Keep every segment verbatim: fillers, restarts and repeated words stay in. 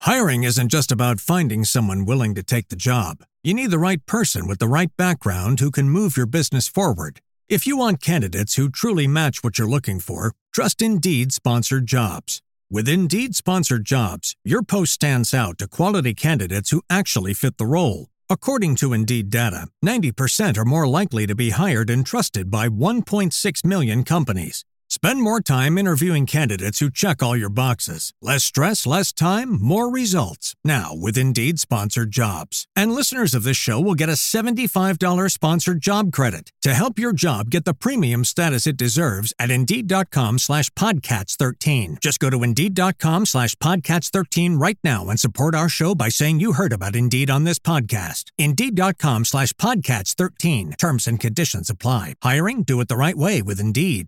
Hiring isn't just about finding someone willing to take the job. You need the right person with the right background who can move your business forward. If you want candidates who truly match what you're looking for, trust Indeed Sponsored Jobs. With Indeed Sponsored Jobs, your post stands out to quality candidates who actually fit the role. According to Indeed data, ninety percent are more likely to be hired and trusted by one point six million companies. Spend more time interviewing candidates who check all your boxes. Less stress, less time, more results. Now with Indeed Sponsored Jobs. And listeners of this show will get a seventy-five dollars sponsored job credit to help your job get the premium status it deserves at Indeed.com slash Podcats 13. Just go to Indeed.com slash Podcats 13 right now and support our show by saying you heard about Indeed on this podcast. Indeed.com slash Podcats 13. Terms and conditions apply. Hiring? Do it the right way with Indeed.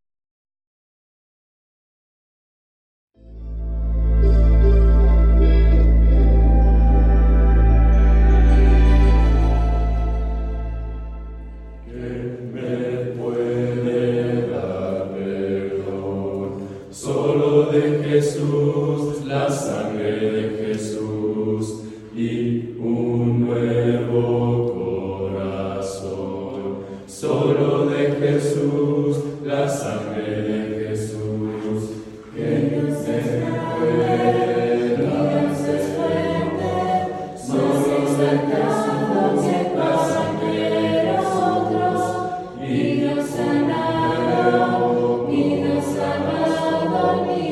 Jesús, la sangre de Jesús y un nuevo corazón. Solo de Jesús, la sangre de Jesús, que no se puede después. Solo de Jesús, la sangre de nosotros, y Dios sanado, y Dios sanado, y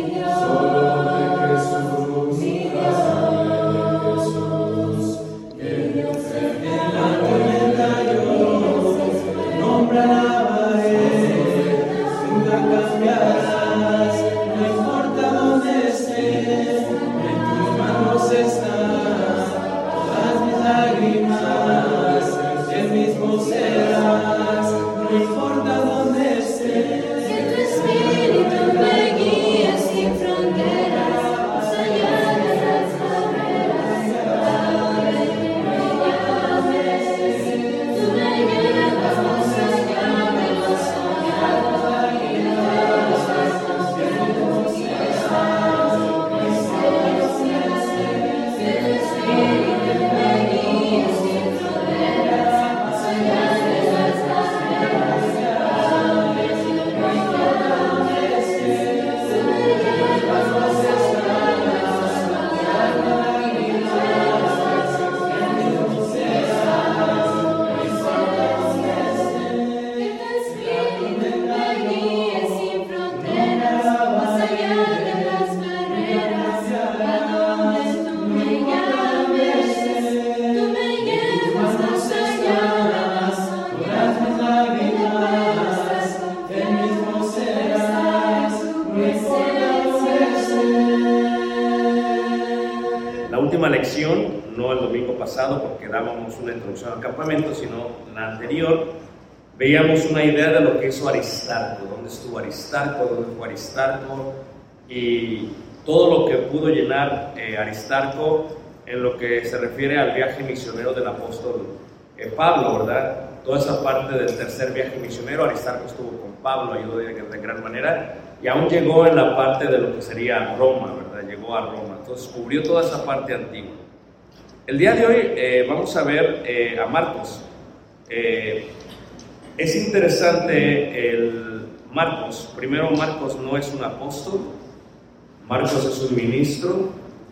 lección, no el domingo pasado porque dábamos una introducción al campamento, sino la anterior, veíamos una idea de lo que hizo Aristarco, dónde estuvo Aristarco, dónde fue Aristarco y todo lo que pudo llenar eh, Aristarco en lo que se refiere al viaje misionero del apóstol eh, Pablo, ¿verdad? Toda esa parte del tercer viaje misionero, Aristarco estuvo con Pablo, ayudó de, de gran manera y aún llegó en la parte de lo que sería Roma, ¿verdad? Llegó a Roma, entonces cubrió toda esa parte antigua. El día de hoy eh, vamos a ver eh, a Marcos. Eh, es interesante el Marcos. Primero, Marcos no es un apóstol, Marcos es un ministro.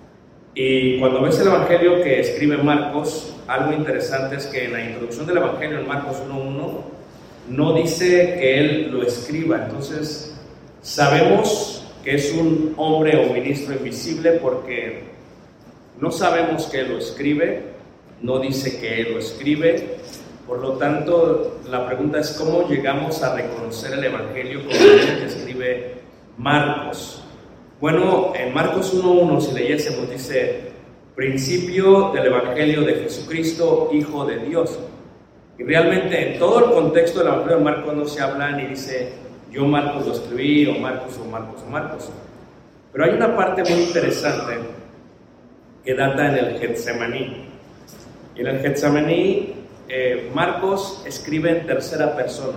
Y cuando ves el evangelio que escribe Marcos, algo interesante es que en la introducción del evangelio en Marcos uno uno no dice que él lo escriba. Entonces sabemos que es un hombre o ministro invisible porque no sabemos que él lo escribe, no dice que él lo escribe. Por lo tanto, la pregunta es ¿cómo llegamos a reconocer el evangelio como el que escribe Marcos? Bueno, en Marcos uno uno, si leyésemos, dice principio del evangelio de Jesucristo, Hijo de Dios. Y realmente en todo el contexto del evangelio de Marcos no se habla ni dice yo Marcos lo escribí, o Marcos, o Marcos, o Marcos. Pero hay una parte muy interesante que data en el Getsemaní. Y en el Getsemaní, eh, Marcos escribe en tercera persona.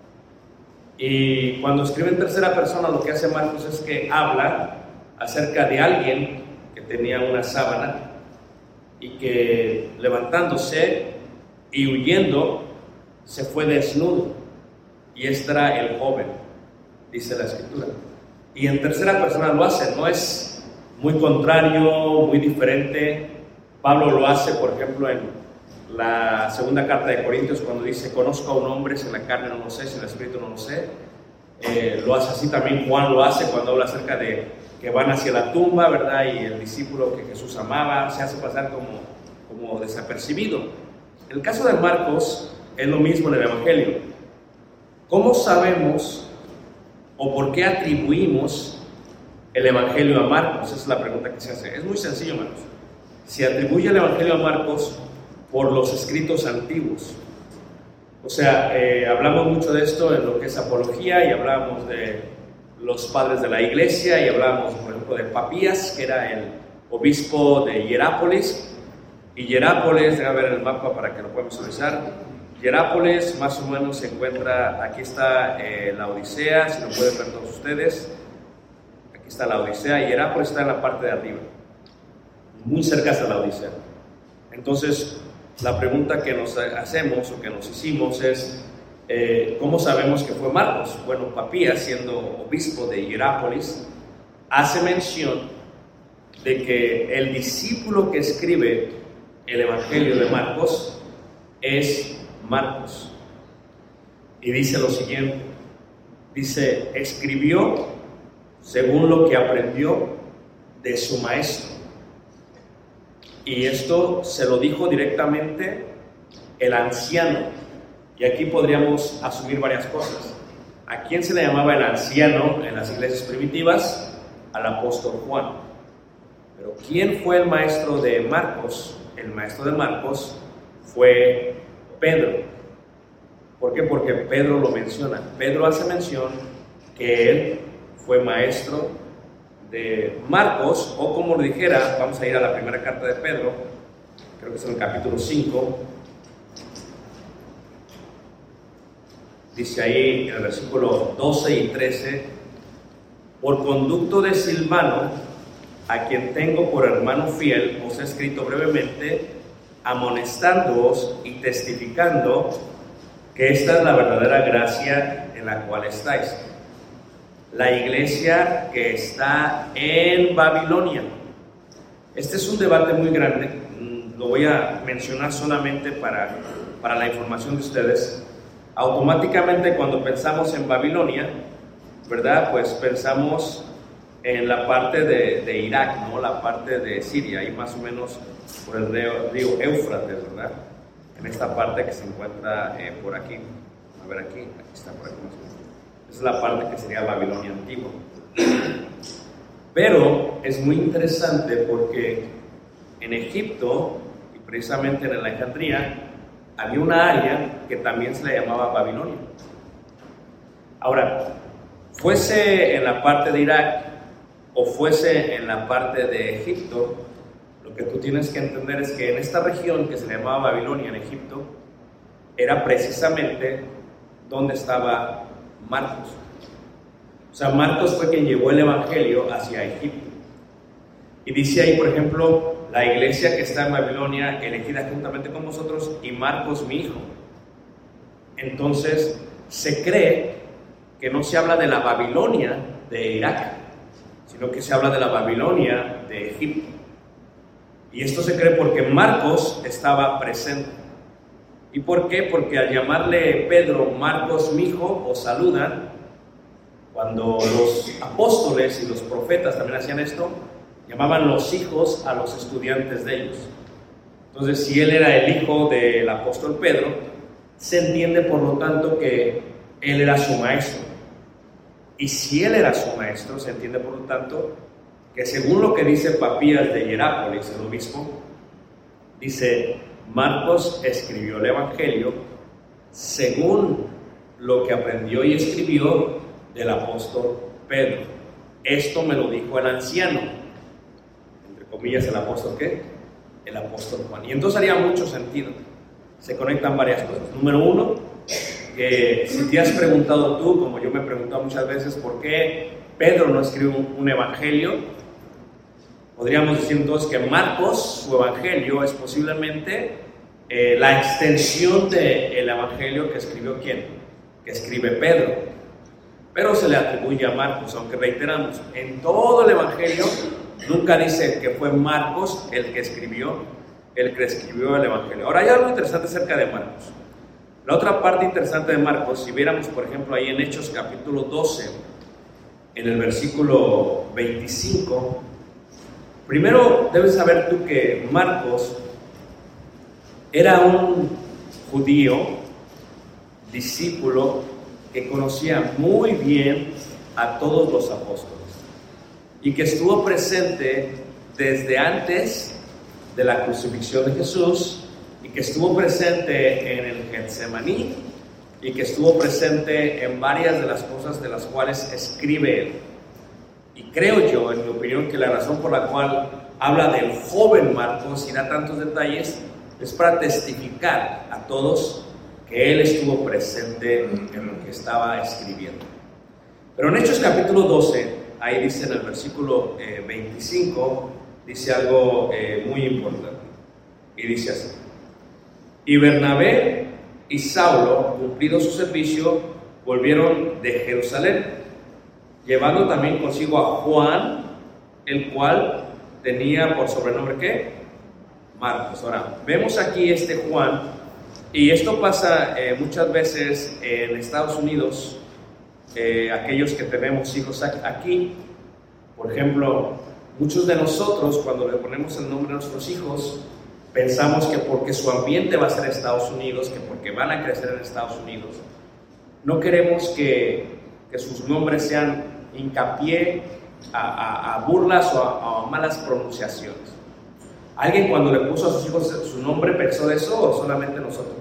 Y cuando escribe en tercera persona, lo que hace Marcos es que habla acerca de alguien que tenía una sábana y que levantándose y huyendo se fue desnudo, y este era el joven, dice la Escritura. Y en tercera persona lo hace, no es muy contrario, muy diferente. Pablo lo hace, por ejemplo, en la segunda carta de Corintios, cuando dice: conozco a un hombre, si en la carne no lo sé, si en el espíritu no lo sé. Eh, lo hace así también Juan, lo hace cuando habla acerca de que van hacia la tumba, ¿verdad? Y el discípulo que Jesús amaba se hace pasar como, como desapercibido. En el caso de Marcos es lo mismo en el Evangelio. ¿Cómo sabemos o por qué atribuimos el Evangelio a Marcos? Esa es la pregunta que se hace. Es muy sencillo, hermanos. Se atribuye el Evangelio a Marcos por los escritos antiguos. O sea, eh, hablamos mucho de esto en lo que es apología, y hablamos de los padres de la iglesia, y hablamos, por ejemplo, de Papías, que era el obispo de Hierápolis. Y Hierápolis, déjame ver el mapa para que lo podamos visualizar. Hierápolis más o menos se encuentra, aquí está eh, la Odisea, si lo pueden ver todos ustedes. Aquí está la Odisea, y Hierápolis está en la parte de arriba, muy cerca de la Odisea. Entonces, la pregunta que nos hacemos o que nos hicimos es, eh, ¿cómo sabemos que fue Marcos? Bueno, Papías, siendo obispo de Hierápolis, hace mención de que el discípulo que escribe el Evangelio de Marcos es Marcos. Y dice lo siguiente, dice: escribió según lo que aprendió de su maestro. Y esto se lo dijo directamente el anciano. Y aquí podríamos asumir varias cosas. ¿A quién se le llamaba el anciano en las iglesias primitivas? Al apóstol Juan. Pero ¿quién fue el maestro de Marcos? El maestro de Marcos fue Pedro. ¿Por qué? Porque Pedro lo menciona. Pedro hace mención que él fue maestro de Marcos, o como lo dijera, vamos a ir a la primera carta de Pedro, creo que es en el capítulo cinco, dice ahí en el versículo doce y trece: por conducto de Silvano, a quien tengo por hermano fiel, os he escrito brevemente, amonestándoos y testificando que esta es la verdadera gracia en la cual estáis. La iglesia que está en Babilonia. Este es un debate muy grande, lo voy a mencionar solamente para, para la información de ustedes. Automáticamente cuando pensamos en Babilonia, ¿verdad? Pues pensamos en la parte de, de Irak, ¿no? La parte de Siria, ahí más o menos por el río, río Éufrates, ¿verdad? En esta parte que se encuentra eh, por aquí. A ver aquí, aquí está por aquí más o menos. Es la parte que sería Babilonia antigua. Pero es muy interesante porque en Egipto, y precisamente en Alejandría, había una área que también se le llamaba Babilonia. Ahora, fuese en la parte de Irak o fuese en la parte de Egipto, lo que tú tienes que entender es que en esta región que se le llamaba Babilonia en Egipto, era precisamente donde estaba Marcos. O sea, Marcos fue quien llevó el Evangelio hacia Egipto. Y dice ahí, por ejemplo, la iglesia que está en Babilonia, elegida juntamente con vosotros, y Marcos, mi hijo. Entonces, se cree que no se habla de la Babilonia de Irak, sino que se habla de la Babilonia de Egipto. Y esto se cree porque Marcos estaba presente. ¿Y por qué? Porque al llamarle Pedro Marcos, mi hijo, os saludan. Cuando los apóstoles y los profetas también hacían esto, llamaban los hijos a los estudiantes de ellos. Entonces, si él era el hijo del apóstol Pedro, se entiende por lo tanto que él era su maestro. Y si él era su maestro, se entiende por lo tanto que según lo que dice Papías de Hierápolis, el obispo, dice: Marcos escribió el Evangelio según lo que aprendió y escribió del apóstol Pedro. Esto me lo dijo el anciano, entre comillas, el apóstol ¿qué? El apóstol Juan. Y entonces haría mucho sentido. Se conectan varias cosas. Número uno, que si te has preguntado tú, como yo me he preguntado muchas veces, ¿por qué Pedro no escribe un, un evangelio? Podríamos decir entonces que Marcos, su evangelio, es posiblemente eh, la extensión del evangelio que escribió ¿quién? Que escribe Pedro. Pero se le atribuye a Marcos, aunque reiteramos, en todo el evangelio nunca dice que fue Marcos el que escribió, el que escribió el evangelio. Ahora hay algo interesante acerca de Marcos. La otra parte interesante de Marcos, si viéramos por ejemplo ahí en Hechos capítulo doce, en el versículo veinticinco, primero debes saber tú que Marcos era un judío, discípulo, que conocía muy bien a todos los apóstoles y que estuvo presente desde antes de la crucifixión de Jesús y que estuvo presente en el Getsemaní y que estuvo presente en varias de las cosas de las cuales escribe él. Y creo yo, en mi opinión, que la razón por la cual habla del joven Marcos y da tantos detalles es para testificar a todos que él estuvo presente en lo que estaba escribiendo. Pero en Hechos capítulo doce, ahí dice en el versículo eh, veinticinco, dice algo eh, muy importante. Y dice así: y Bernabé y Saulo, cumplido su servicio, volvieron de Jerusalén, llevando también consigo a Juan, el cual tenía por sobrenombre ¿qué? Marcos. Ahora, vemos aquí este Juan, y esto pasa eh, muchas veces en Estados Unidos, eh, aquellos que tenemos hijos aquí, por ejemplo, muchos de nosotros cuando le ponemos el nombre a nuestros hijos, pensamos que porque su ambiente va a ser Estados Unidos, que porque van a crecer en Estados Unidos, no queremos que, que sus nombres sean hincapié a, a, a burlas o a, a malas pronunciaciones. ¿Alguien cuando le puso a sus hijos su nombre pensó eso o solamente nosotros?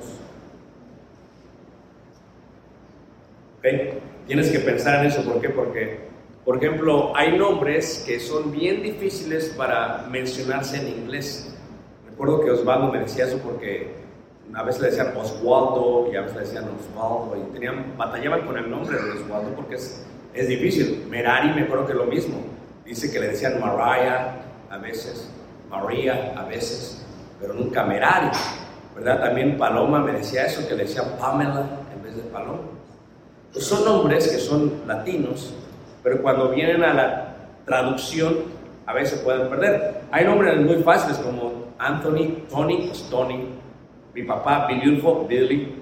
¿Okay? Tienes que pensar en eso. ¿Por qué? Porque, por ejemplo, hay nombres que son bien difíciles para mencionarse en inglés. Recuerdo que Osvaldo me decía eso porque a veces le decían Oswaldo y a veces le decían Osvaldo y tenían, batallaban con el nombre de Oswaldo porque es, es difícil. Merari me acuerdo que lo mismo. Dice que le decían Mariah a veces, María a veces, pero nunca Merari, ¿verdad? También Paloma me decía eso, que le decían Pamela en vez de Paloma. Pues son nombres que son latinos, pero cuando vienen a la traducción a veces pueden perder. Hay nombres muy fáciles como Anthony, Tony, pues Tony. Mi papá, Bilulfo, Billy.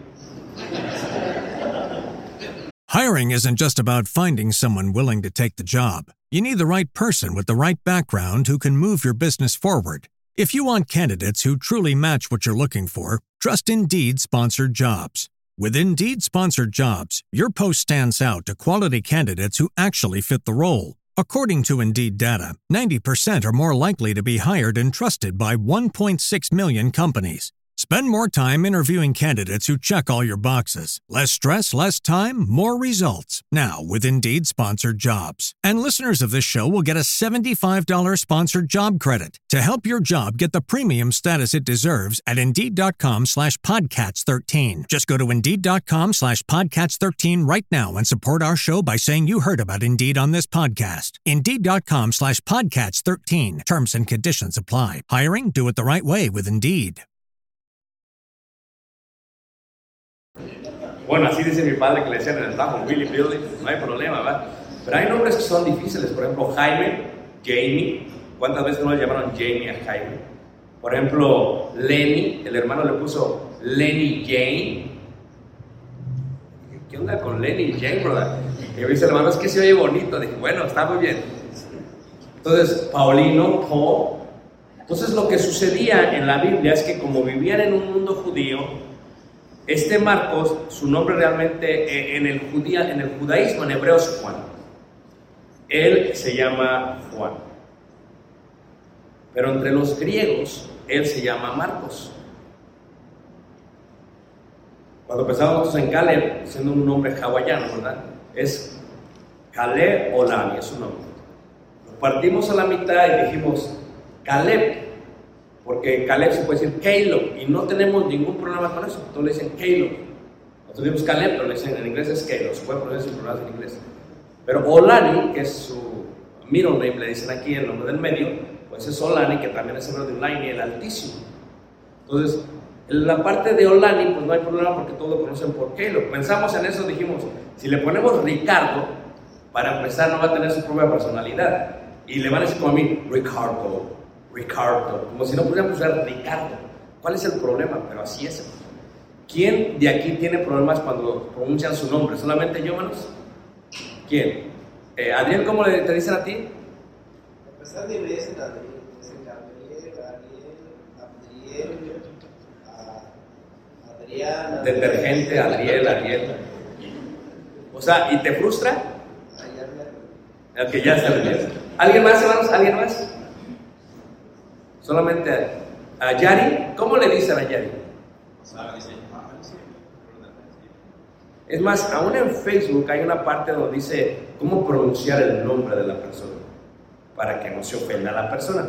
Hiring isn't just about finding someone willing to take the job. You need the right person with the right background who can move your business forward. If you want candidates who truly match what you're looking for, trust Indeed Sponsored Jobs. With Indeed Sponsored Jobs, your post stands out to quality candidates who actually fit the role. According to Indeed data, ninety percent are more likely to be hired and trusted by one point six million companies. Spend more time interviewing candidates who check all your boxes. Less stress, less time, more results. Now with Indeed Sponsored Jobs. And listeners of this show will get a seventy-five dollars sponsored job credit to help your job get the premium status it deserves at Indeed.com slash Podcats thirteen. Just go to Indeed.com slash Podcats thirteen right now and support our show by saying you heard about Indeed on this podcast. Indeed.com slash Podcats thirteen. Terms and conditions apply. Hiring? Do it the right way with Indeed. Bueno, así dice mi padre que le decían en el trabajo, Willy, Billy, no hay problema, ¿verdad? Pero hay nombres que son difíciles, por ejemplo, Jaime, Jamie. ¿Cuántas veces no le llamaron Jamie a Jaime? Por ejemplo, Lenny, el hermano le puso Lenny Jane. ¿Qué onda con Lenny Jane, verdad? Y me dice el hermano, es que se oye bonito. Dije, bueno, está muy bien. Entonces, Paulino, Paul. Entonces, lo que sucedía en la Biblia es que como vivían en un mundo judío, este Marcos, su nombre realmente en el, judía, en el judaísmo, en hebreo es Juan. Él se llama Juan. Pero entre los griegos, él se llama Marcos. Cuando pensábamos en Caleb, siendo un nombre hawaiano, ¿verdad? Es Caleb Olani, es su nombre. Lo partimos a la mitad y dijimos Caleb. Porque Caleb se puede decir Caleb y no tenemos ningún problema con eso. Entonces le dicen Caleb. Nosotros decimos Caleb, pero le dicen en inglés es Caleb. Se puede poner sin problemas en inglés. Pero Olani, que es su middle name, le dicen aquí el nombre del medio, pues es Olani, que también es hebreo de Olani, el Altísimo. Entonces, en la parte de Olani, pues no hay problema porque todos lo conocen por Keylor. Pensamos en eso, dijimos, si le ponemos Ricardo, para empezar no va a tener su propia personalidad. Y le van a decir como a mí, Ricardo, Ricardo, como si no pudieran usar Ricardo. ¿Cuál es el problema? Pero así es. ¿Quién de aquí tiene problemas cuando pronuncian su nombre? ¿Solamente yo, manos? ¿Quién? Eh, Adriel, ¿cómo le, te dicen a ti? A pesar de me dicen Adriel, me dicen Gabriel, Ariel, Adriel, Adriana. Detergente, Adriel, Ariel. O sea, ¿y te frustra? El que ya está bien. ¿Alguien más, hermanos? ¿Alguien más? Solamente a, a Yari. ¿Cómo le dicen a Yari? Es más, aún en Facebook hay una parte donde dice cómo pronunciar el nombre de la persona para que no se ofenda a la persona.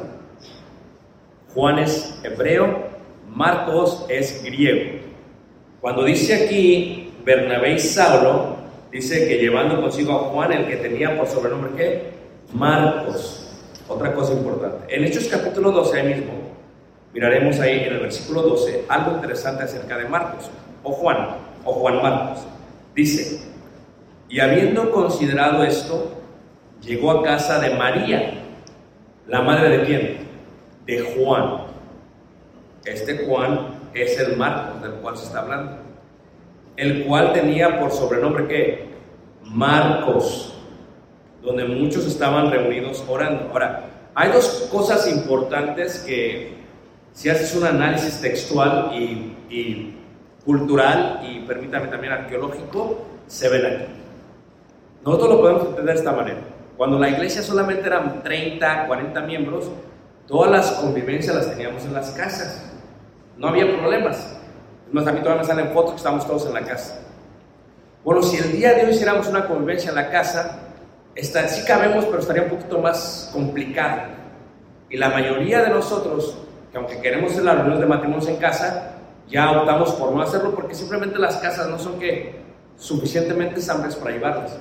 Juan es hebreo, Marcos es griego. Cuando dice aquí Bernabé y Saulo, dice que llevando consigo a Juan, el que tenía por sobrenombre ¿qué? Marcos. Otra cosa importante. En Hechos capítulo doce, ahí mismo, miraremos ahí en el versículo doce algo interesante acerca de Marcos, o Juan, o Juan Marcos. Dice, y habiendo considerado esto, llegó a casa de María, la madre de ¿quién? De Juan. Este Juan es el Marcos del cual se está hablando, el cual tenía por sobrenombre ¿qué? Marcos, donde muchos estaban reunidos orando. Ahora, hay dos cosas importantes que si haces un análisis textual y, y cultural y permítame también arqueológico, se ven aquí. Nosotros lo podemos entender de esta manera. Cuando la iglesia solamente eran treinta, cuarenta miembros, todas las convivencias las teníamos en las casas. No había problemas. Es más, a mí todavía me salen fotos que estamos todos en la casa. Bueno, si el día de hoy hiciéramos una convivencia en la casa, esta, sí cabemos, pero estaría un poquito más complicado. Y la mayoría de nosotros, que aunque queremos hacer las reuniones de matrimonios en casa, ya optamos por no hacerlo porque simplemente las casas no son que suficientemente amplias para llevarlas.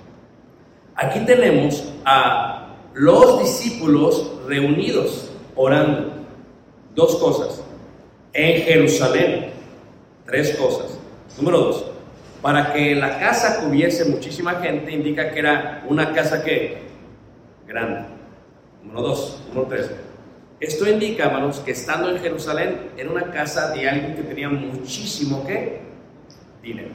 Aquí tenemos a los discípulos reunidos orando. Dos cosas. En Jerusalén. Tres cosas. Número dos. Para que la casa cubiese muchísima gente, indica que era una casa que grande. Número dos. Número tres. Esto indica, hermanos, que estando en Jerusalén era una casa de alguien que tenía muchísimo ¿qué? Dinero.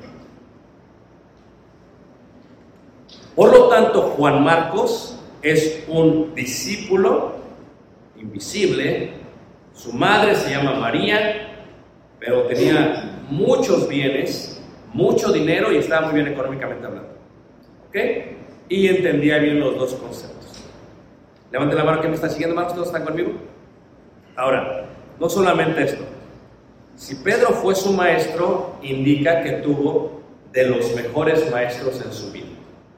Por lo tanto, Juan Marcos es un discípulo invisible. Su madre se llama María, pero tenía muchos bienes, mucho dinero y estaba muy bien económicamente hablando. ¿Ok? Y entendía bien los dos conceptos. Levanten la mano que me está siguiendo, hermanos, ¿todos están conmigo? Ahora, no solamente esto. Si Pedro fue su maestro, indica que tuvo de los mejores maestros en su vida.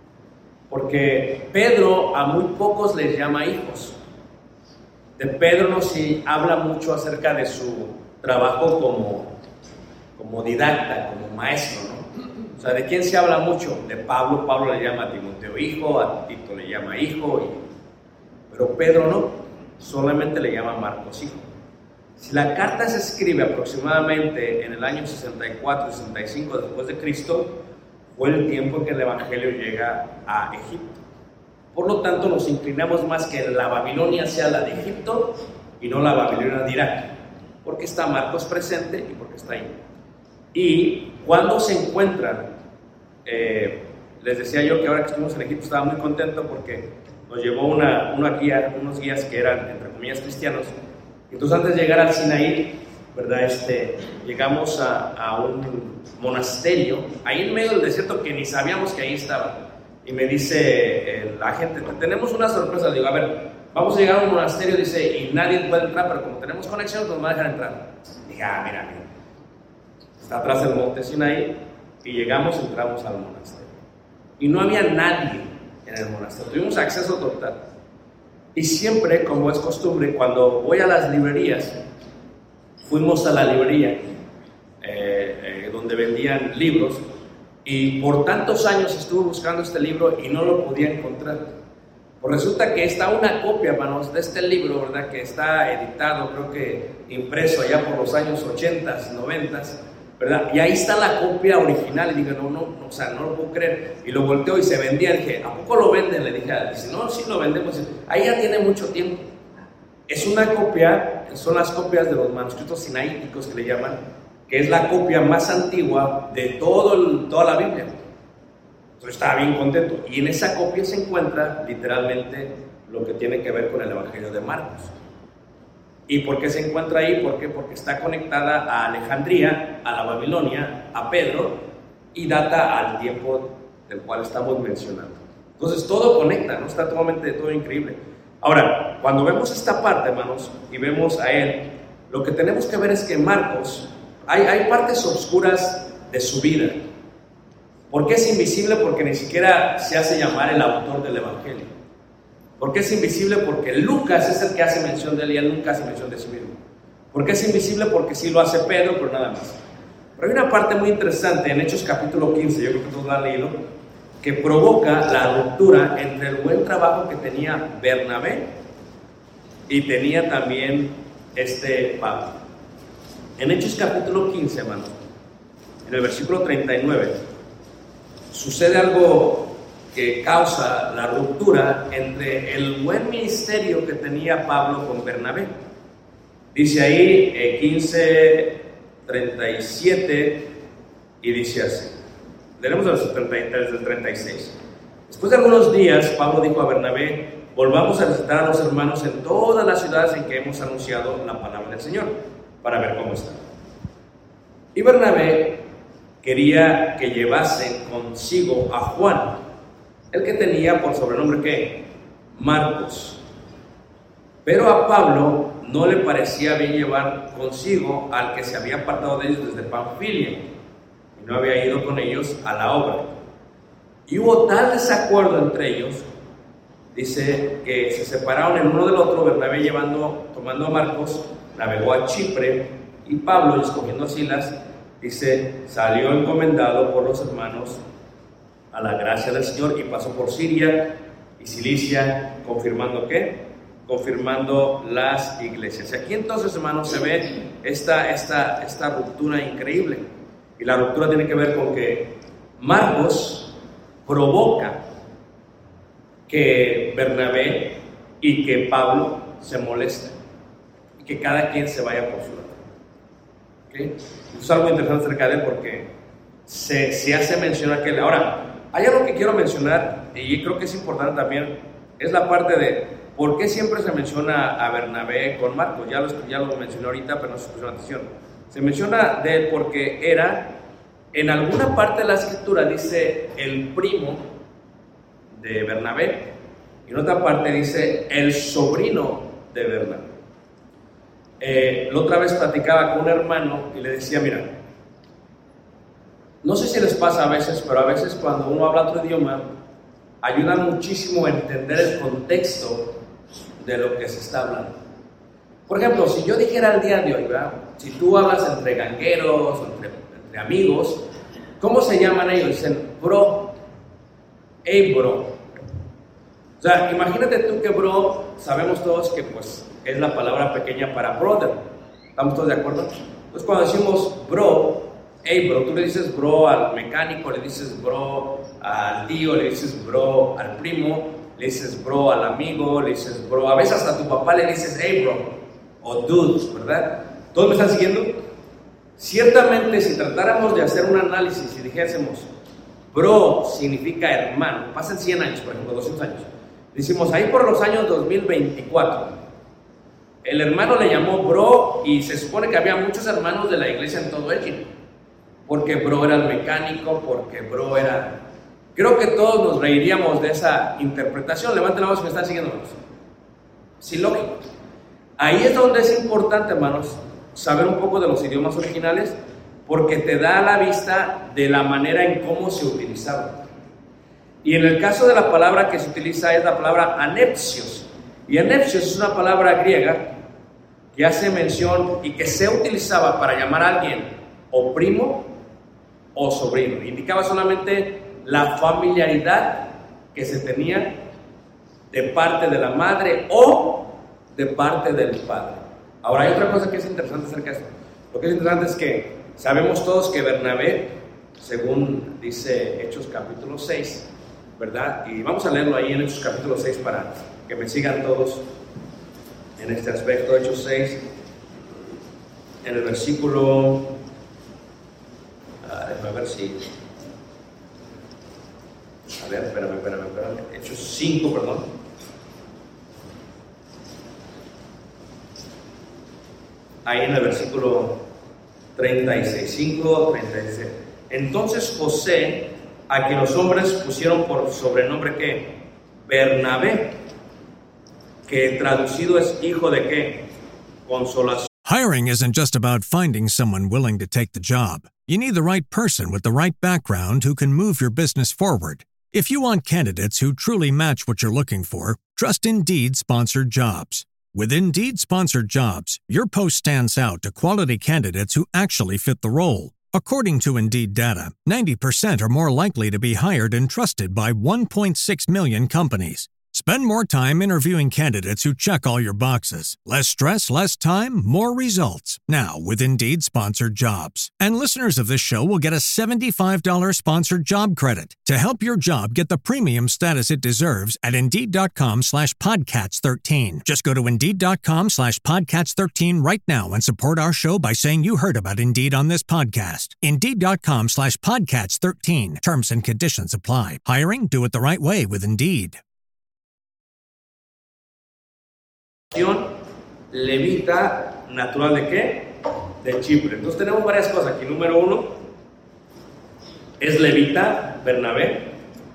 Porque Pedro a muy pocos les llama hijos. De Pedro no se habla mucho acerca de su trabajo como, como didacta, como maestro, ¿no? O sea, ¿de quién se habla mucho? De Pablo. Pablo le llama a Timoteo hijo, a Tito le llama hijo, y... pero Pedro no, solamente le llama Marcos hijo. Si la carta se escribe aproximadamente en el año sesenta y cuatro, sesenta y cinco después de Cristo, fue el tiempo en que el Evangelio llega a Egipto. Por lo tanto, nos inclinamos más que la Babilonia sea la de Egipto y no la Babilonia de Irak, porque está Marcos presente y porque está ahí. Y cuando se encuentran, eh, les decía yo que ahora que estuvimos en Egipto estaba muy contento porque nos llevó una, una guía, unos guías que eran, entre comillas, cristianos. Entonces, antes de llegar al Sinaí, ¿verdad? Este, llegamos a, a un monasterio, ahí en medio del desierto que ni sabíamos que ahí estaba. Y me dice eh, la gente, tenemos una sorpresa. Le digo, a ver, vamos a llegar a un monasterio, dice, y nadie puede entrar, pero como tenemos conexión, nos van a dejar entrar. Dije, ah, mira, mira. Está atrás del monte Sinaí, y llegamos, entramos al monasterio. Y no había nadie en el monasterio, tuvimos acceso total. Y siempre, como es costumbre, cuando voy a las librerías, fuimos a la librería eh, eh, donde vendían libros, y por tantos años estuve buscando este libro y no lo podía encontrar, Pues resulta que está una copia, hermanos, de este libro, ¿verdad? Que está editado, creo que impreso allá por los años ochenta, noventa, ¿verdad? Y ahí está la copia original. Y dije, no, no, no, o sea, no lo puedo creer. Y lo volteo y se vendía. Dije, ¿a poco lo venden? Le dije, dice, no, sí lo vendemos. Ahí ya tiene mucho tiempo. Es una copia, son las copias de los manuscritos sinaíticos que le llaman, que es la copia más antigua de todo el, toda la Biblia. Entonces estaba bien contento. Y en esa copia se encuentra literalmente lo que tiene que ver con el Evangelio de Marcos. ¿Y por qué se encuentra ahí? ¿Por qué? Porque está conectada a Alejandría, a la Babilonia, a Pedro, y data al tiempo del cual estamos mencionando. Entonces todo conecta, ¿no? Está totalmente todo increíble. Ahora, cuando vemos esta parte, hermanos, y vemos a él, lo que tenemos que ver es que Marcos, hay, hay partes oscuras de su vida. ¿Por qué es invisible? Porque ni siquiera se hace llamar el autor del Evangelio. ¿Por qué es invisible? Porque Lucas es el que hace mención de él y él nunca hace mención de sí mismo. ¿Por qué es invisible? Porque sí lo hace Pedro, pero nada más. Pero hay una parte muy interesante en Hechos capítulo quince, yo creo que todos lo han leído, que provoca la ruptura entre el buen trabajo que tenía Bernabé y tenía también este Pablo. En Hechos capítulo quince, hermano, en el versículo treinta y nueve, sucede algo que causa la ruptura entre el buen ministerio que tenía Pablo con Bernabé. Dice ahí eh, quince, treinta y siete, y dice así. Tenemos desde el treinta y seis. Después de algunos días, Pablo dijo a Bernabé, volvamos a visitar a los hermanos en todas las ciudades en que hemos anunciado la palabra del Señor, para ver cómo están. Y Bernabé quería que llevasen consigo a Juan, el que tenía por sobrenombre ¿qué? Marcos. Pero a Pablo no le parecía bien llevar consigo al que se había apartado de ellos desde Panfilia y no había ido con ellos a la obra. Y hubo tal desacuerdo entre ellos, dice que se separaron el uno del otro. Bernabé llevando, tomando a Marcos, navegó a Chipre, y Pablo, escogiendo a Silas, dice, salió encomendado por los hermanos a la gracia del Señor y pasó por Siria y Cilicia, confirmando ¿qué? Confirmando las iglesias. Aquí entonces, hermanos, se ve esta, esta, esta ruptura increíble. Y la ruptura tiene que ver con que Marcos provoca que Bernabé y que Pablo se molesten y que cada quien se vaya por su lado. ¿Okay? Es algo interesante acerca de él porque se, se hace mención a aquel. Ahora, hay algo que quiero mencionar y creo que es importante también, es la parte de por qué siempre se menciona a Bernabé con Marcos. Ya lo, ya lo mencioné ahorita, pero no se puso atención. Se menciona de él porque era, en alguna parte de la escritura dice el primo de Bernabé y en otra parte dice el sobrino de Bernabé. Eh, la otra vez platicaba con un hermano y le decía, mira, no sé si les pasa a veces, pero a veces cuando uno habla otro idioma, ayuda muchísimo a entender el contexto de lo que se está hablando. Por ejemplo, si yo dijera el día de hoy, ¿verdad? Si tú hablas entre gangueros, entre, entre amigos, ¿cómo se llaman ellos? Dicen bro, hey bro. O sea, imagínate tú que bro, sabemos todos que pues es la palabra pequeña para brother. ¿Estamos todos de acuerdo? Entonces cuando decimos bro, hey bro, tú le dices bro al mecánico, le dices bro al tío, le dices bro al primo, le dices bro al amigo, le dices bro, a veces hasta a tu papá le dices hey bro o dude, ¿verdad? ¿Todos me están siguiendo? Ciertamente si tratáramos de hacer un análisis y dijésemos bro significa hermano, pasan cien años, por ejemplo, doscientos años, decimos ahí por los años dos mil veinticuatro, el hermano le llamó bro y se supone que había muchos hermanos de la iglesia en todo Elgin, porque bro era el mecánico, porque bro era... Creo que todos nos reiríamos de esa interpretación. Levanten la mano si me están siguiendo, hermanos. Sí, lógico. Ahí es donde es importante, hermanos, saber un poco de los idiomas originales, porque te da a la vista de la manera en cómo se utilizaba. Y en el caso de la palabra que se utiliza es la palabra anepsios. Y anepsios es una palabra griega que hace mención y que se utilizaba para llamar a alguien o primo o sobrino. Indicaba solamente la familiaridad que se tenía de parte de la madre o de parte del padre. Ahora hay otra cosa que es interesante acerca de esto. Lo que es interesante es que sabemos todos que Bernabé, según dice Hechos capítulo seis, ¿verdad? Y vamos a leerlo ahí en Hechos capítulo seis para que me sigan todos en este aspecto. Hechos seis, en el versículo, ah, déjame ver si, a ver, espérame, espérame, espérame, Hechos cinco, perdón. Ahí en el versículo treinta y seis, cinco, treinta y seis. Entonces José, a quien los hombres pusieron por sobrenombre ¿qué? Bernabé, que traducido es hijo de ¿qué? Consolación. Hiring isn't just about finding someone willing to take the job. You need the right person with the right background who can move your business forward. If you want candidates who truly match what you're looking for, trust Indeed sponsored jobs. With Indeed sponsored jobs, your post stands out to quality candidates who actually fit the role. According to Indeed data, ninety percent are more likely to be hired and trusted by one point six million companies. Spend more time interviewing candidates who check all your boxes. Less stress, less time, more results. Now, with Indeed sponsored jobs. And listeners of this show will get a seventy-five dollars sponsored job credit to help your job get the premium status it deserves at Indeed.com slash Podcats 13. Just go to Indeed.com slash Podcats 13 right now and support our show by saying you heard about Indeed on this podcast. Indeed.com slash Podcats 13. Terms and conditions apply. Hiring? Do it the right way with Indeed. Levita natural de qué? De Chipre. Entonces tenemos varias cosas aquí. Número uno, es levita Bernabé.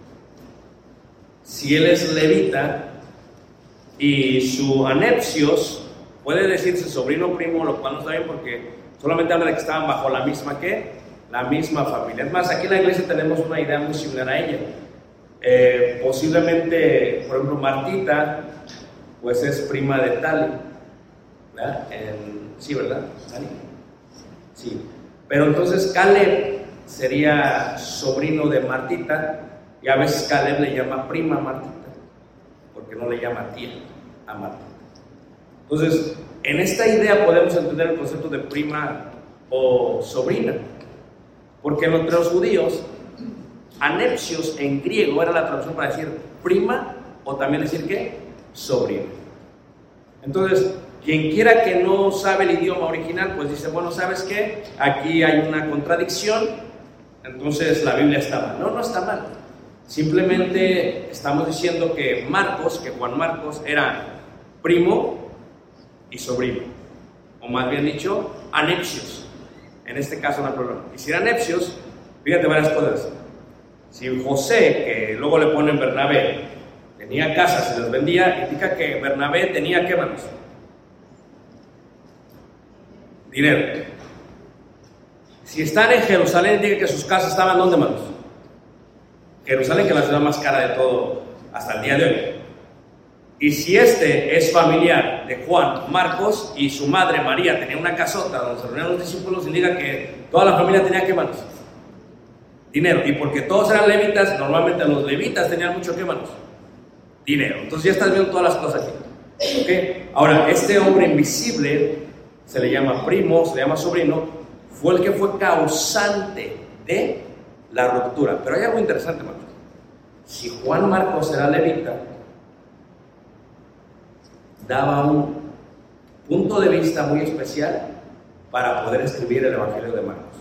Si él es levita y su anepsios puede decirse sobrino primo, lo cual no está bien porque solamente habla de que estaban bajo la misma ¿qué? La misma familia. Es más, aquí en la iglesia tenemos una idea muy similar a ella. Eh, posiblemente, por ejemplo, Martita pues es prima de Tali, ¿verdad? En, sí, ¿verdad? Tali. Sí. Pero entonces Caleb sería sobrino de Martita y a veces Caleb le llama prima a Martita, porque no le llama tía a Martita. Entonces, en esta idea podemos entender el concepto de prima o sobrina, porque entre los judíos, anepsios en griego era la traducción para decir prima o también decir ¿qué? Sobrino. Entonces, quien quiera que no sabe el idioma original, pues dice, bueno, ¿sabes qué? Aquí hay una contradicción, entonces la Biblia está mal. No, no está mal. Simplemente estamos diciendo que Marcos, que Juan Marcos era primo y sobrino, o más bien dicho, anepsios. En este caso no hay problema. Y si eran anepsios, fíjate varias cosas. Si José, que luego le ponen Bernabé, tenía casas, se las vendía, indica que Bernabé tenía, ¿qué manos? Dinero. Si están en Jerusalén, indica que sus casas estaban, ¿dónde, manos? Jerusalén, que es la ciudad más cara de todo hasta el día de hoy. Y si este es familiar de Juan Marcos y su madre María tenía una casota donde se reunían los discípulos, indica que toda la familia tenía, ¿qué manos? Dinero. Y porque todos eran levitas, normalmente los levitas tenían mucho, ¿qué manos? Dinero. Entonces ya estás viendo todas las cosas aquí. ¿Okay? Ahora, este hombre invisible se le llama primo, se le llama sobrino, fue el que fue causante de la ruptura. Pero hay algo interesante, hermano. Si Juan Marcos era levita, daba un punto de vista muy especial para poder escribir el Evangelio de Marcos.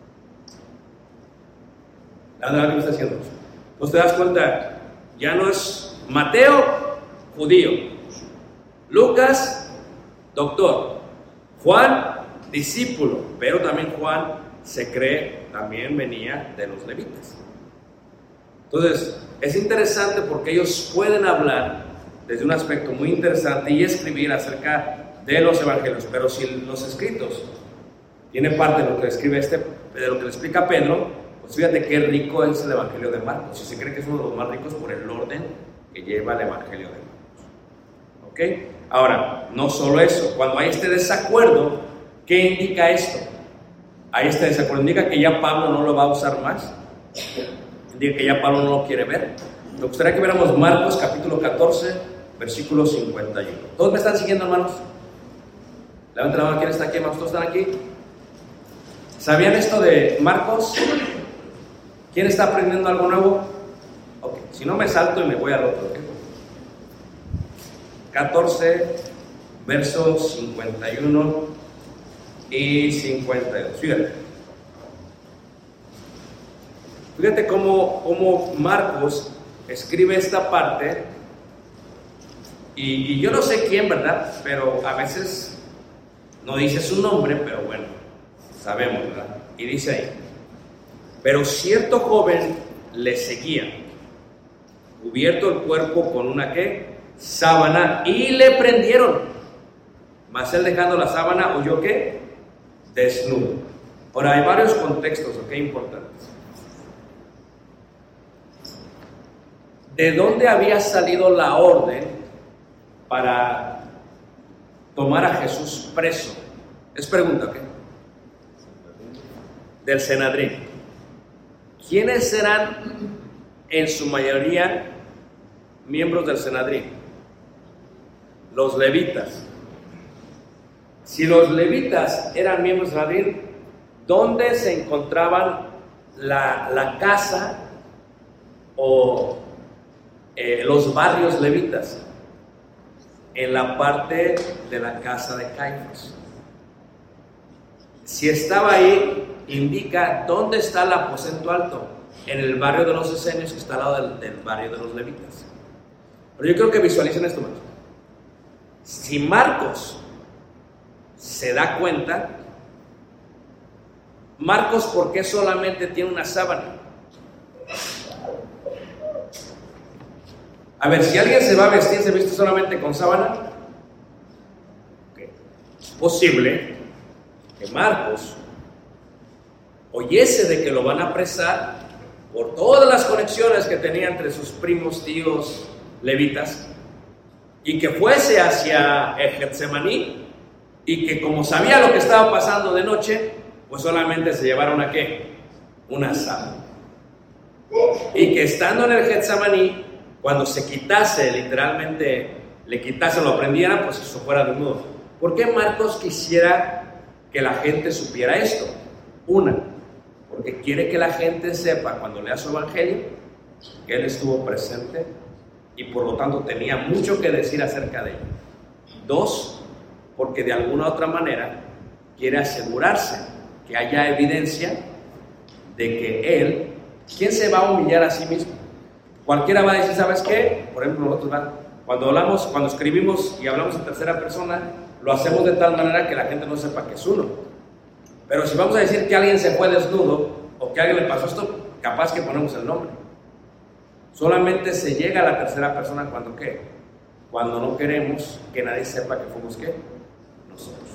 ¿La verdad que me está haciendo? Entonces te das cuenta, ya no es Mateo, judío, Lucas, doctor, Juan, discípulo, pero también Juan se cree, también venía de los levitas. Entonces, es interesante porque ellos pueden hablar desde un aspecto muy interesante y escribir acerca de los evangelios, pero si los escritos tienen parte de lo que escribe este, de lo que le explica Pedro, pues fíjate qué rico es el Evangelio de Marcos, y se cree que es uno de los más ricos por el orden que lleva el Evangelio de Marcos. ¿Ok? Ahora, no solo eso, cuando hay este desacuerdo, ¿qué indica esto? Hay este desacuerdo, indica que ya Pablo no lo va a usar más, indica que ya Pablo no lo quiere ver, Me gustaría que viéramos Marcos capítulo catorce, versículo cincuenta y uno. ¿Todos me están siguiendo, hermanos? Levanten la mano, ¿quién está aquí, hermanos? ¿Todos están aquí? ¿Sabían esto de Marcos? ¿Quién está aprendiendo algo nuevo? Ok, si no me salto y me voy al otro, ¿ok? catorce, versos cincuenta y uno y cincuenta y dos. Fíjate. Fíjate cómo, cómo Marcos escribe esta parte. Y, y yo no sé quién, ¿verdad? Pero a veces no dice su nombre, pero bueno, sabemos, ¿verdad? Y dice ahí: pero cierto joven le seguía, cubierto el cuerpo con una ¿qué? Sábana, y le prendieron. Mas él, dejando la sábana, huyó ¿qué? Desnudo. Ahora, hay varios contextos, ¿ok? Importantes. ¿De dónde había salido la orden para tomar a Jesús preso? Es pregunta, ¿ok? Del Sanedrín. ¿Quiénes eran en su mayoría miembros del Sanedrín? Los levitas. Si los levitas eran miembros del Sanedrín, ¿dónde se encontraban la, la casa o eh, los barrios levitas? En la parte de la casa de Caifás. Si estaba ahí, indica dónde está el aposento alto. En el barrio de los esenios, que está al lado del, del barrio de los levitas. Pero yo creo que visualicen esto más. Si Marcos se da cuenta, Marcos, ¿por qué solamente tiene una sábana? A ver, si alguien se va a vestir, ¿se viste solamente con sábana? Okay. Es posible que Marcos oyese de que lo van a apresar por todas las conexiones que tenía entre sus primos, tíos, levitas, y que fuese hacia el Getsemaní, y que como sabía lo que estaba pasando de noche, pues solamente se llevaron a ¿qué? Una sábana. Y que estando en el Getsemaní, cuando se quitase, literalmente le quitase, lo prendiera, pues eso fuera desnudo. ¿Por qué Marcos quisiera que la gente supiera esto? Una, porque quiere que la gente sepa, cuando lea su evangelio, que él estuvo presente y por lo tanto tenía mucho que decir acerca de él. Dos, porque de alguna otra manera quiere asegurarse que haya evidencia de que él, ¿quién se va a humillar a sí mismo? Cualquiera va a decir, ¿sabes qué? Por ejemplo, nosotros ¿verdad? cuando hablamos, cuando escribimos y hablamos en tercera persona, lo hacemos de tal manera que la gente no sepa que es uno. Pero si vamos a decir que alguien se fue desnudo o que a alguien le pasó esto, capaz que ponemos el nombre. Solamente se llega a la tercera persona cuando ¿qué? Cuando no queremos que nadie sepa que fuimos ¿qué? Nosotros.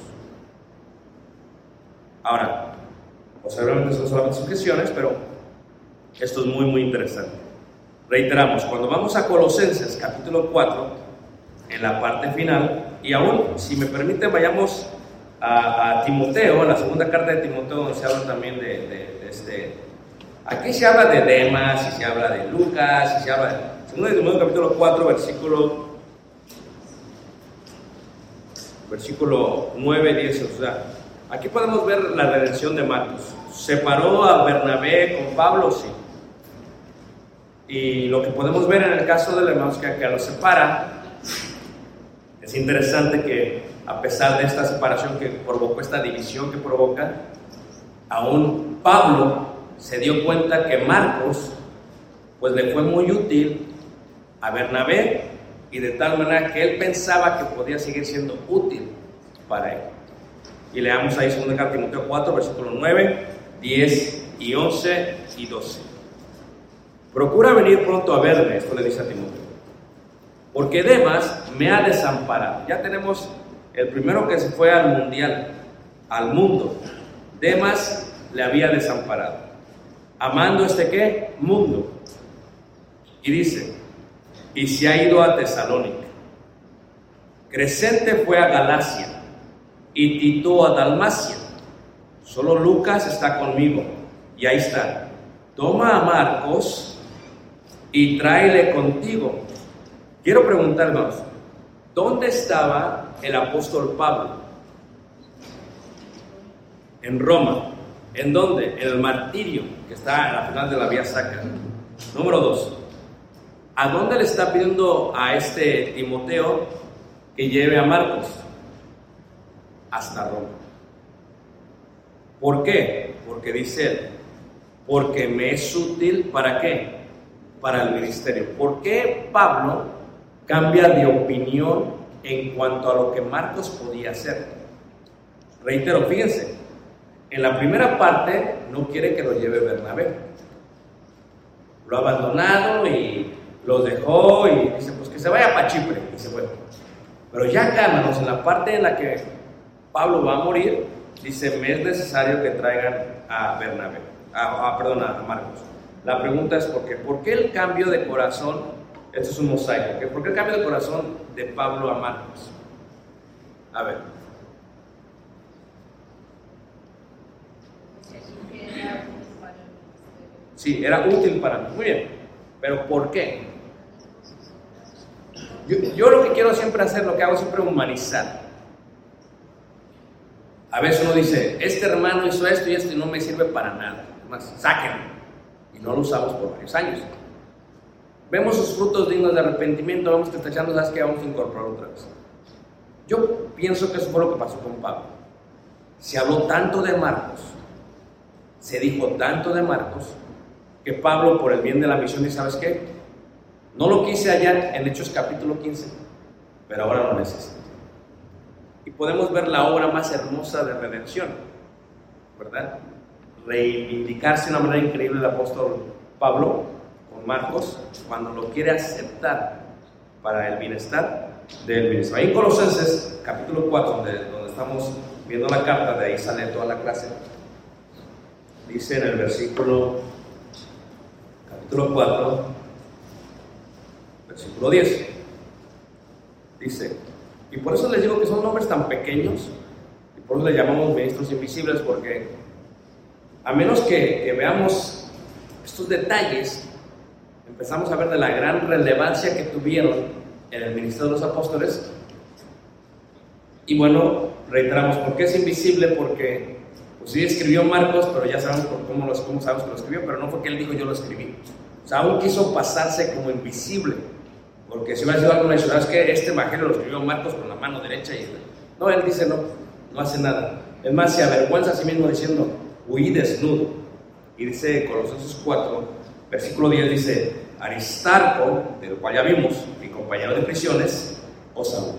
Ahora, posiblemente son solamente sugestiones, pero esto es muy muy interesante. Reiteramos, cuando vamos a Colosenses capítulo cuatro, en la parte final, y aún, si me permiten, vayamos a, a Timoteo, a la segunda carta de Timoteo, donde se habla también de, de, de este... Aquí se habla de Demas, y se habla de Lucas, y se habla de... Segundo de Timoteo capítulo cuatro, versículo... Versículo nueve, diez, o sea, aquí podemos ver la redención de Marcos. ¿Separó a Bernabé con Pablo? Sí. Y lo que podemos ver en el caso de hermanos que, que los separa, es interesante que a pesar de esta separación que provocó, esta división que provoca, aún Pablo se dio cuenta que Marcos pues le fue muy útil a Bernabé, y de tal manera que él pensaba que podía seguir siendo útil para él. Y leamos ahí segunda carta de Timoteo cuatro, versículos nueve, diez y once y doce. Procura venir pronto a verme, esto le dice a Timoteo, porque Demas me ha desamparado. Ya tenemos el primero que se fue al mundial, al mundo. Demas le había desamparado, amando este ¿qué? Mundo. Y dice, y se ha ido a Tesalónica. Crescente fue a Galacia y Tito a Dalmacia. Solo Lucas está conmigo. Y ahí está. Toma a Marcos y tráele contigo. Quiero preguntarnos, ¿dónde estaba el apóstol Pablo? En Roma. ¿En dónde? En el martirio, que está a la final de la vía sacra. Número dos, ¿a dónde le está pidiendo a este Timoteo que lleve a Marcos? Hasta Roma. ¿Por qué? Porque dice él, porque me es útil, ¿para qué? Para el ministerio. ¿Por qué Pablo cambia de opinión en cuanto a lo que Marcos podía hacer? Reitero, fíjense, en la primera parte no quiere que lo lleve Bernabé. Lo ha abandonado y lo dejó y dice, pues que se vaya para Chipre. Y se fue. Pero ya acá, en la parte en la que Pablo va a morir, dice, me es necesario que traigan a Bernabé, a, a, perdón, a Marcos. La pregunta es ¿por qué? ¿Por qué el cambio de corazón? Esto es un mosaico. ¿Qué? ¿Por qué el cambio de corazón de Pablo a Marcos? A ver. Sí, era útil para mí. Muy bien. ¿Pero por qué? Yo, yo lo que quiero siempre hacer, lo que hago siempre es humanizar. A veces uno dice, este hermano hizo esto y esto y no me sirve para nada. Además, sáquenlo. Y no lo usamos por varios años. Vemos sus frutos dignos de arrepentimiento, vemos que está echando, ¿sabes qué? Vamos a incorporar otra vez. Yo pienso que eso fue lo que pasó con Pablo. Se habló tanto de Marcos, se dijo tanto de Marcos, que Pablo, por el bien de la misión, dice, ¿sabes qué? No lo quise hallar en Hechos capítulo quince, pero ahora lo necesito. Y podemos ver la obra más hermosa de redención, ¿verdad? Reivindicarse de una manera increíble el apóstol Pablo con Marcos cuando lo quiere aceptar para el bienestar del ministerio. Ahí en Colosenses capítulo cuatro, donde, donde estamos viendo la carta, de ahí sale toda la clase, dice en el versículo capítulo cuatro, versículo diez, dice, y por eso les digo que son nombres tan pequeños, y por eso les llamamos ministros invisibles, porque a menos que, que veamos estos detalles, empezamos a ver de la gran relevancia que tuvieron en el ministerio de los apóstoles. Y bueno, reiteramos, ¿por qué es invisible? Porque pues sí escribió Marcos, pero ya sabemos por cómo, los, cómo sabemos que lo escribió, pero no fue que él dijo yo lo escribí. O sea, aún quiso pasarse como invisible, porque si hubiera sido algo mencionado, es que este evangelio lo escribió Marcos con la mano derecha y no, él dice no, no hace nada. Es más, se avergüenza a sí mismo diciendo, huí desnudo. Y dice Colosenses cuatro, versículo diez, dice, Aristarco, del cual ya vimos, mi compañero de prisiones, os saluda.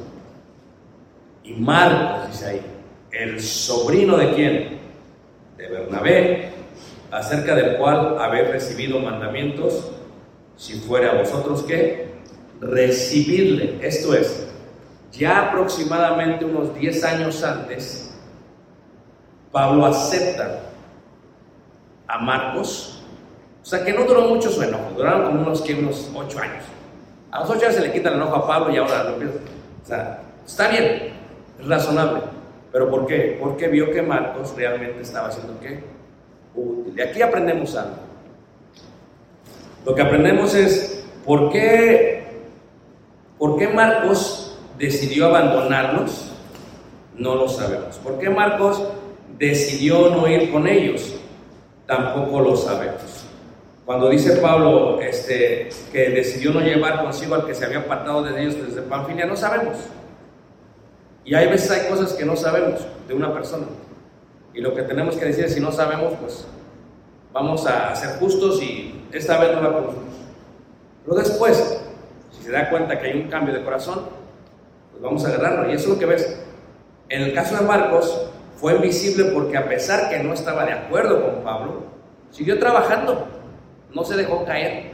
Y Marcos, dice ahí, el sobrino de quién? De Bernabé, acerca del cual habéis recibido mandamientos, si fuere a vosotros, ¿qué? Recibidle. Esto es, ya aproximadamente unos diez años antes, Pablo acepta a Marcos. O sea que no duró mucho su enojo, duraron como unos, ¿qué? unos ocho años. A los ocho años se le quita el enojo a Pablo y ahora lo empieza. O sea, está bien, es razonable. ¿Pero por qué? Porque vio que Marcos realmente estaba haciendo ¿qué? Útil. Y aquí aprendemos algo. Lo que aprendemos es ¿por qué, por qué Marcos decidió abandonarlos? No lo sabemos. ¿Por qué Marcos decidió no ir con ellos? Tampoco lo sabemos. Cuando dice Pablo este, que decidió no llevar consigo al que se había apartado de ellos desde Panfilia, no sabemos. Y hay veces hay cosas que no sabemos de una persona. Y lo que tenemos que decir es, si no sabemos, pues vamos a ser justos y esta vez no la conocemos. Pero después, si se da cuenta que hay un cambio de corazón, pues vamos a agarrarlo. Y eso es lo que ves. En el caso de Marcos, fue invisible porque a pesar que no estaba de acuerdo con Pablo, siguió trabajando, no se dejó caer.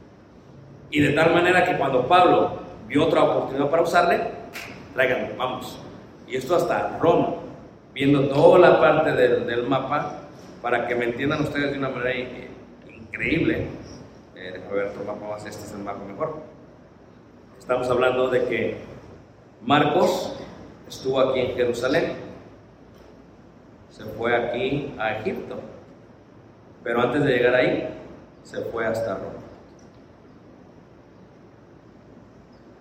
Y de tal manera que cuando Pablo vio otra oportunidad para usarle, tráiganlo, vamos. Y esto hasta Roma, viendo toda la parte del, del mapa, para que me entiendan ustedes de una manera in, increíble. Eh, déjame ver otro mapa más, este es el mapa mejor. Estamos hablando de que Marcos estuvo aquí en Jerusalén, se fue aquí a Egipto, pero antes de llegar ahí, se fue hasta Roma.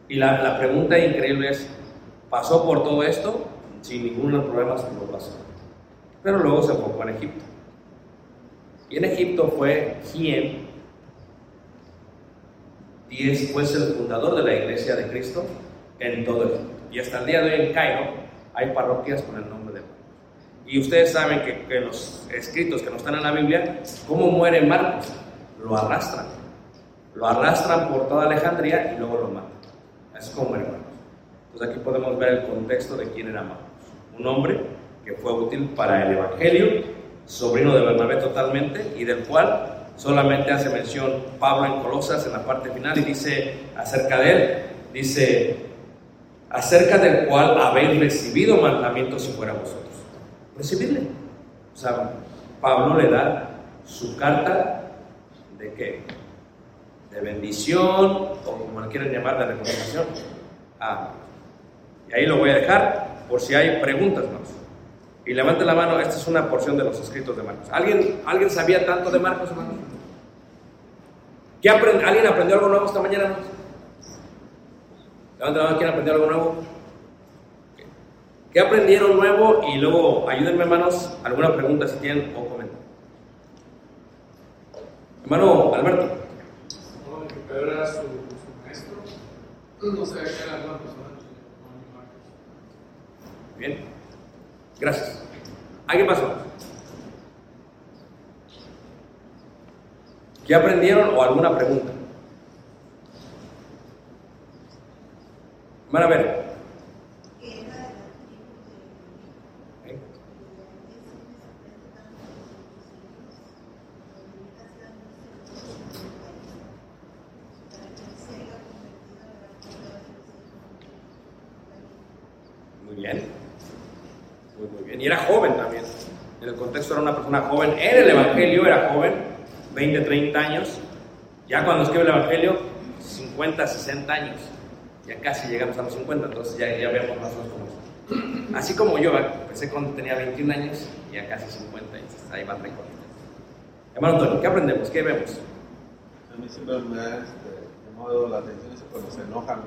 Y la, la pregunta increíble es, ¿pasó por todo esto? Sin ningún problema lo pasó. Pero luego se enfocó en Egipto. Y en Egipto fue quien, y es pues el fundador de la Iglesia de Cristo en todo Egipto. Y hasta el día de hoy en Cairo hay parroquias con el nombre de Marcos. Y ustedes saben que, que los escritos que no están en la Biblia, ¿cómo muere Marcos? Lo arrastran. Lo arrastran por toda Alejandría y luego lo matan. Así como muere Marcos. Entonces aquí podemos ver el contexto de quién era Marcos. Un hombre que fue útil para el Evangelio, sobrino de Bernabé totalmente, y del cual solamente hace mención Pablo en Colosas en la parte final y dice acerca de él, dice, acerca del cual habéis recibido mandamientos si fuera vosotros. Recibirle. O sea, Pablo le da su carta de qué? De bendición, o como le quieren llamar, de recomendación. Ah, y ahí lo voy a dejar por si hay preguntas, hermanos. Y levanten la mano, esta es una porción de los escritos de Marcos. ¿Alguien, ¿alguien sabía tanto de Marcos, hermanos? ¿Qué aprend- ¿Alguien aprendió algo nuevo esta mañana, hermanos? Levanten la mano, ¿quién aprendió algo nuevo? ¿Qué aprendieron nuevo? Y luego ayúdenme, hermanos, alguna pregunta si tienen o comenten. Hermano Alberto. No, que Pedro era su, su maestro. No sabía que era una persona como Marcos. Bien, gracias. ¿Alguien más? ¿Qué aprendieron o alguna pregunta? Van a ver. Muy bien, muy, muy bien. Y era joven también. En el contexto era una persona joven. En el Evangelio era joven, veinte, treinta años. Ya cuando escribe el Evangelio, cincuenta, sesenta años. Ya casi llegamos a los cincuenta, entonces ya, ya vemos más o menos cómo es. Así como yo, empecé cuando tenía veintiún años, ya casi cincuenta, entonces ahí van recorriendo. Hermano Antonio, ¿qué aprendemos? ¿Qué vemos? A mí siempre me ha este, llamado la atención eso cuando se enojan.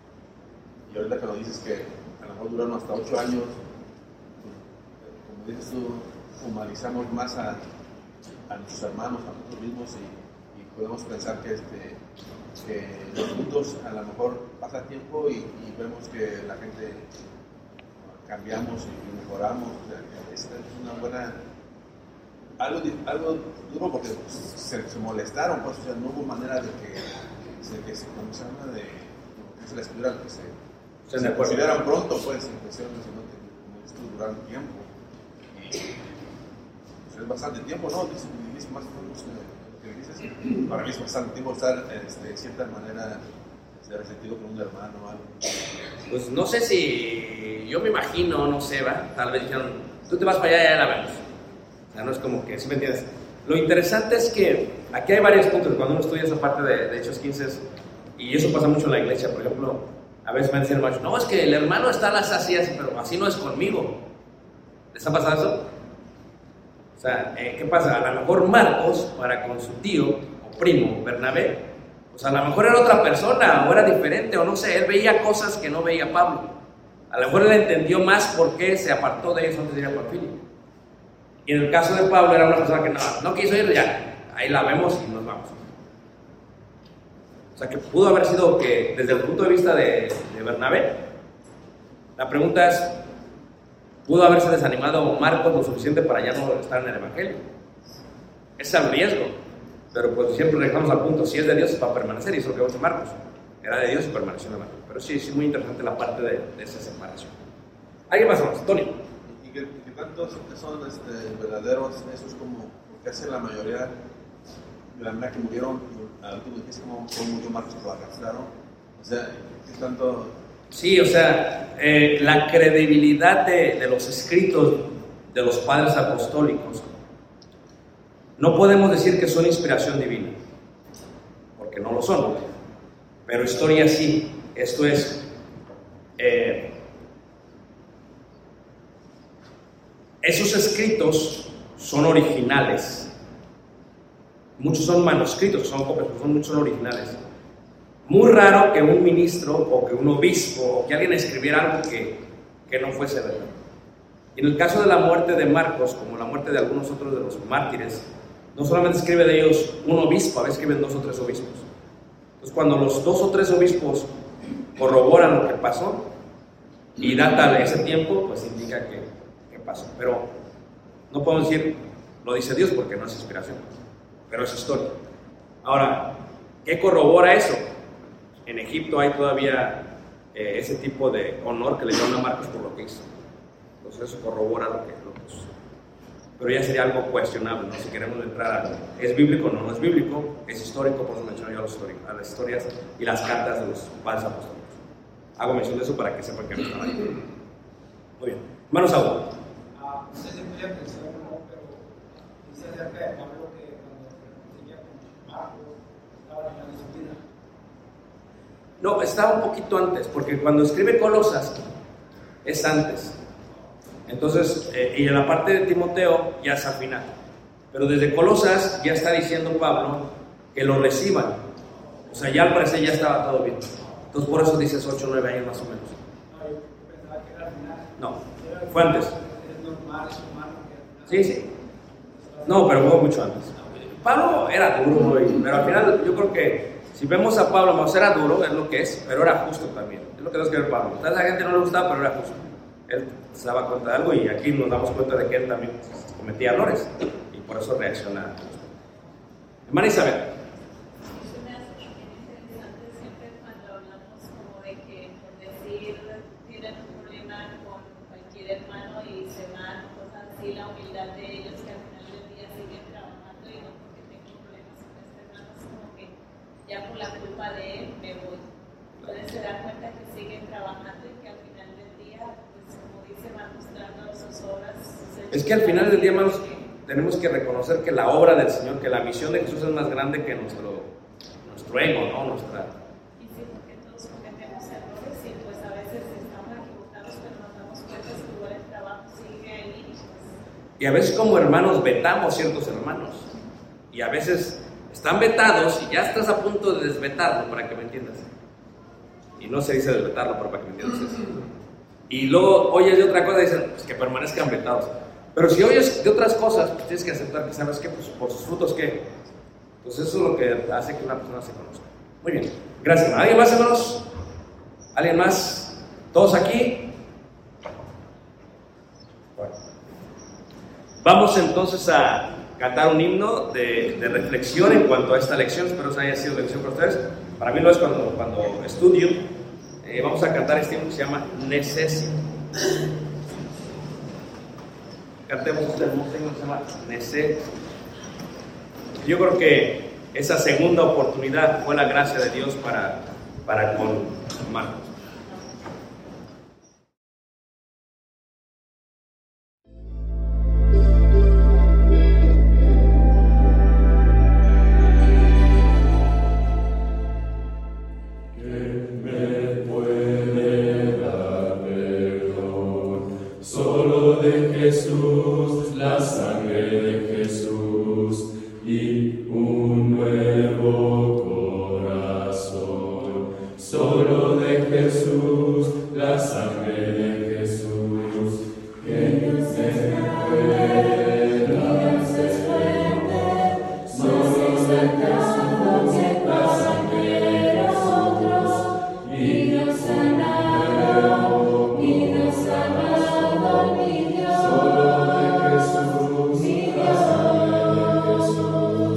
Y ahorita que lo dices que a lo mejor duraron hasta ocho años, como dices tú, humanizamos más a, a nuestros hermanos, a nosotros mismos y, y podemos pensar que, este, que los puntos a lo mejor pasa tiempo y, y vemos que la gente cambiamos y mejoramos. O sea, que esta es una buena... Algo, algo duro porque se, se molestaron, pues, o sea, no hubo manera de que se, que se, como se llama, de que se les pudiera que se, Se se me acuerdo. consideraran pronto, pues, en cuestiones, sino que como esto duraron tiempo. Y pues, es bastante tiempo, ¿no? Dice, dice más o menos eh, lo que dices. Para mí es bastante tiempo estar, este, de cierta manera, ser resentido con un hermano o algo. Pues no sé si, yo me imagino, no sé, va, tal vez dijeron, tú te vas para allá y ya la vemos. O sea, no es como que, ¿sí me entiendes? Lo interesante es que aquí hay varios puntos, cuando uno estudia esa parte de, de Hechos quince, y eso pasa mucho en la iglesia, por ejemplo, a veces me dicen, no, es que el hermano está en las así, así, pero así no es conmigo. ¿Les ha pasado eso? O sea, eh, ¿qué pasa? A lo mejor Marcos, para con su tío o primo, Bernabé, pues a lo mejor era otra persona, o era diferente, o no sé, él veía cosas que no veía Pablo. A lo mejor él entendió más por qué se apartó de ellos antes de ir a Panfilia. Y en el caso de Pablo era una persona que no, no quiso ir, ya, ahí la vemos y nos vamos. O sea, que pudo haber sido que, desde el punto de vista de, de Bernabé, la pregunta es, ¿pudo haberse desanimado Marcos lo suficiente para ya no estar en el Evangelio? Ese es el riesgo. Pero pues siempre regresamos al punto, si es de Dios es para permanecer, y eso es lo que hace Marcos. Era de Dios y permaneció en el Evangelio. Pero sí, sí, muy interesante la parte de, de esa separación. ¿Alguien más o menos? Tony. ¿Y qué, qué tantos son este, verdaderos? Eso es como lo que hace la mayoría de la manera que murieron. Al último día es como, como murió Marcos, lo arrastraron. O sea, ¿qué tanto? Sí, o sea, eh, la credibilidad de, de los escritos de los padres apostólicos, no podemos decir que son inspiración divina, porque no lo son, pero historia sí. Esto es, eh, esos escritos son originales, muchos son manuscritos, son copias, pero son muchos son originales. Muy raro que un ministro o que un obispo o que alguien escribiera algo que, que no fuese verdad. Y en el caso de la muerte de Marcos, como la muerte de algunos otros de los mártires, no solamente escribe de ellos un obispo, a veces escriben dos o tres obispos. Entonces, cuando los dos o tres obispos corroboran lo que pasó y data ese tiempo, pues indica que, que pasó. Pero no podemos decir, lo dice Dios, porque no es inspiración, pero es historia. Ahora, ¿qué corrobora eso? En Egipto hay todavía eh, ese tipo de honor que le dieron a Marcos por lo que hizo. Entonces eso corrobora lo que, lo que hizo. Pero ya sería algo cuestionable, ¿no? Si queremos entrar a, ¿es bíblico o no? No es bíblico, es histórico, por eso menciono yo a, los a las historias y las cartas de los padres apóstoles. Hago mención de eso para que sepan que no están ahí. Muy bien. Hermano Saúl. Ah, no sé si muy atención o no, pero dice acerca de Pablo que cuando tenía con Marcos estaba en la disciplina. No, estaba un poquito antes, porque cuando escribe Colosas es antes. Entonces, eh, y en la parte de Timoteo ya es al final. Pero desde Colosas ya está diciendo Pablo que lo reciban. O sea, ya al parecer ya estaba todo bien. Entonces, por eso dices ocho o nueve años más o menos. No, yo pensaba que era al final. No, fue antes. Es normal, es humano que al final. Sí, sí. No, pero fue mucho antes. Pablo era duro, pero al final yo creo que si vemos a Pablo, no era duro, es lo que es, pero era justo también. Es lo que tenemos que ver Pablo. A la gente no le gustaba, pero era justo. Él se daba cuenta de algo y aquí nos damos cuenta de que él también cometía errores y por eso reacciona. Hermana Isabel. Eso me hace también interesante siempre cuando hablamos como de que, por decir, tienen un problema con cualquier hermano y se van, cosas así, la humildad de ellos que al final del día siguen trabajando y no porque tengo problemas con este hermano, es como que ya por la culpa de él me voy. Entonces se da cuenta que siguen trabajando y que al final del día, pues como dice, van mostrando sus obras. Sus Es que al final del día, hermanos, tenemos que reconocer que la obra del Señor, que la misión de Jesús es más grande que nuestro, nuestro ego, ¿no? Nuestra... Y sí, porque todos cometemos errores y pues a veces estamos equivocados, pero nos damos cuenta que igual el trabajo sigue ahí. Pues... Y a veces como hermanos vetamos ciertos hermanos. Y a veces están vetados y ya estás a punto de desvetarlo, para que me entiendas. Y no se dice desvetarlo, pero para que me entiendas eso. Y luego oyes de otra cosa y dicen, pues que permanezcan vetados. Pero si oyes de otras cosas, pues tienes que aceptar que sabes que pues, por sus frutos, ¿qué? Pues eso es lo que hace que una persona se conozca. Muy bien, gracias. ¿Alguien más, hermanos? ¿Alguien más? ¿Todos aquí? Bueno. Vamos entonces a cantar un himno de, de reflexión en cuanto a esta lección. Espero que haya sido lección para ustedes. Para mí lo es cuando, cuando estudio. Eh, vamos a cantar este himno que se llama Necesito. Cantemos este hermoso himno que se llama Necesito. Yo creo que esa segunda oportunidad fue la gracia de Dios para, para con Marcos. Jesús, la sangre de Jesús y un nuevo corazón. Solo de Jesús, la sangre de Jesús, que nos espera, nos esfuerza. Solo de Jesús, la sangre de nosotros y nos sanará, y nos sanará, mi Dios. Solo de Jesús, la sangre de Jesús.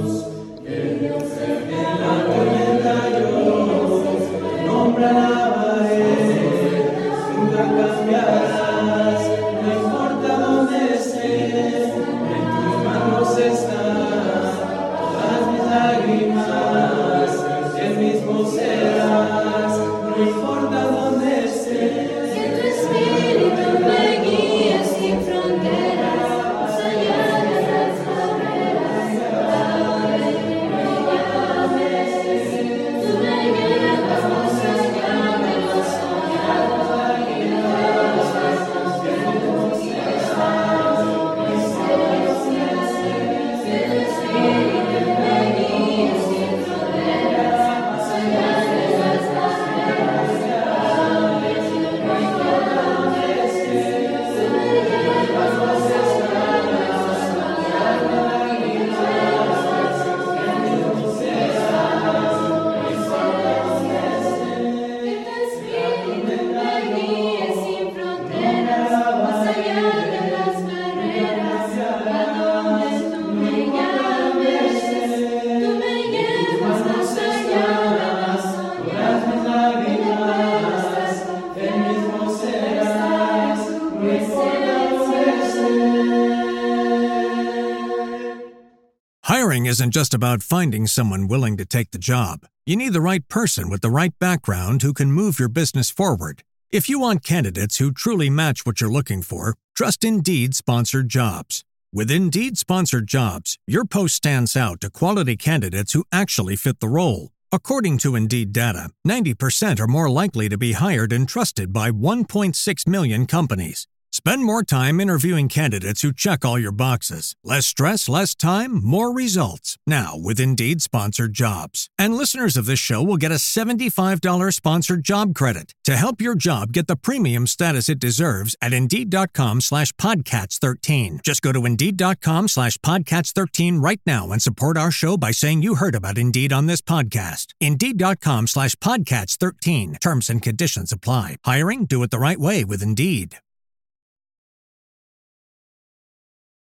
Hiring isn't just about finding someone willing to take the job. You need the right person with the right background who can move your business forward. If you want candidates who truly match what you're looking for, trust Indeed Sponsored Jobs. With Indeed Sponsored Jobs, your post stands out to quality candidates who actually fit the role. According to Indeed data, ninety percent are more likely to be hired and trusted by one point six million companies. Spend more time interviewing candidates who check all your boxes. Less stress, less time, more results. Now with Indeed Sponsored Jobs. And listeners of this show will get a seventy-five dollars sponsored job credit to help your job get the premium status it deserves at Indeed.com slash Podcats13. Just go to Indeed.com slash Podcats13 right now and support our show by saying you heard about Indeed on this podcast. Indeed.com slash Podcats13. Terms and conditions apply. Hiring? Do it the right way with Indeed.